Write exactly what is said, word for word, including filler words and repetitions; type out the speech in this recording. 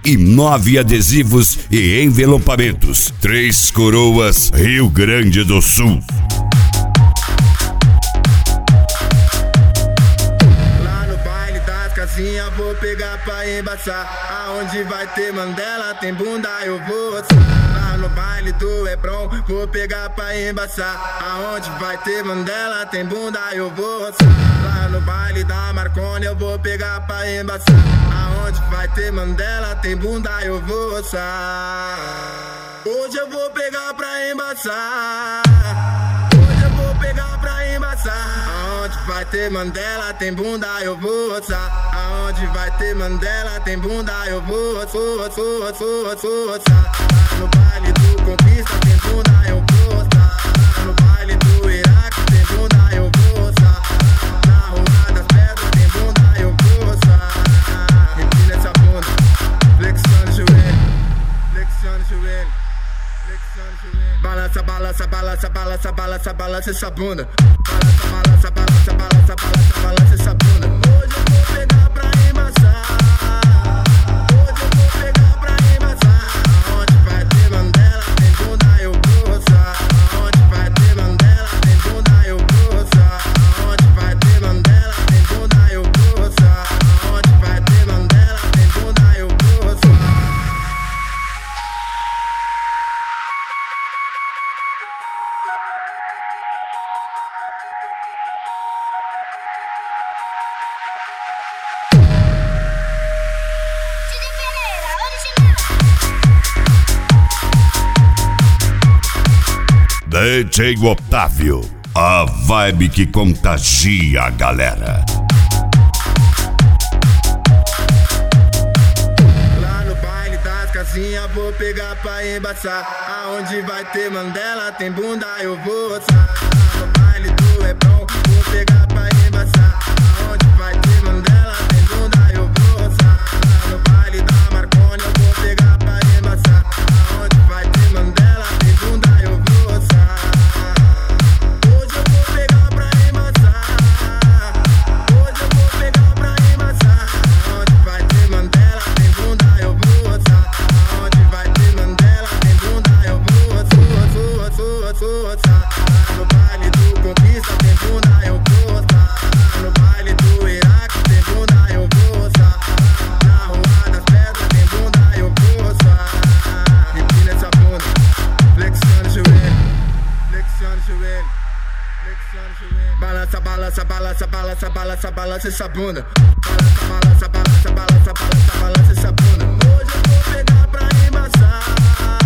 e nove adesivos e envelopamentos. Três Coroas, Rio Grande do Sul. Lá no baile das casinhas vou pegar pra embaçar. Aonde vai ter Mandela, tem bunda, eu vou roçar. Lá no baile do Hebron vou pegar pra embaçar. Aonde vai ter Mandela, tem bunda, eu vou roçar. Lá no baile da Marconi eu vou pegar pra embaçar. Aonde vai ter Mandela, tem bunda, eu vou roçar. Hoje eu vou pegar pra embaçar. Hoje eu vou pegar pra embaçar. Aonde vai ter Mandela, tem bunda, eu vou roçar. Aonde vai ter Mandela, tem bunda, eu vou roçar, roçar, roçar, roçar. No baile do Conquista tem bunda, eu vou roçar. No baile do Iraque tem bunda, eu vou roçar. Na Rua das Pedras tem bunda, eu vou roçar. Empina essa bunda, flexando o joelho, flexando o joelho, flexando o joelho. Balança, balança, balança, balança, balança, balança essa bunda. Balança, balança, balança, balança, balança, balança essa bunda. Hoje eu vou pegar pra embaçar. Hoje eu vou pegar pra embaçar. Aonde vai ter Mandela, tem bunda, eu vou roçar. Aonde vai ter Mandela, tem bunda, eu vou roçar. Aonde vai ter Mandela, tem bunda, eu vou roçar. Aonde vai ter Mandela, tem bunda, eu vou roçar. D J Otávio, a vibe que contagia a galera. Lá no baile das casinhas vou pegar pra embaçar. Aonde vai ter Mandela, tem bunda, eu vou roçar. Lá no baile do Hebron vou pegar pra embaçar. Aonde vai ter Mandela, tem bunda, eu vou roçar. Lá no baile da Marconi eu vou pegar pra embaçar. Aonde vai ter Mandela, tem bunda, eu vou roçar. Hoje eu vou pegar pra embaçar. Hoje eu vou pegar pra embaçar. Aonde vai ter Mandela, tem bunda, eu vou roçar. Aonde vai ter Mandela, tem bunda, eu vou roçar, roçar, roçar, roçar. No baile do Conquista tem bunda, eu vou roçar. No baile do Iraque tem bunda, eu vou roçar. Na Rua das Pedras tem bunda, eu vou roçar. Empina essa bunda, flexando o joelho, flexando o joelho, flexando o joelho. Balança, balança, balança, balança, balança, balança essa bunda. Balança, balança, balança, balança, balança, balança essa bunda. Hoje eu vou pegar pra embaçar.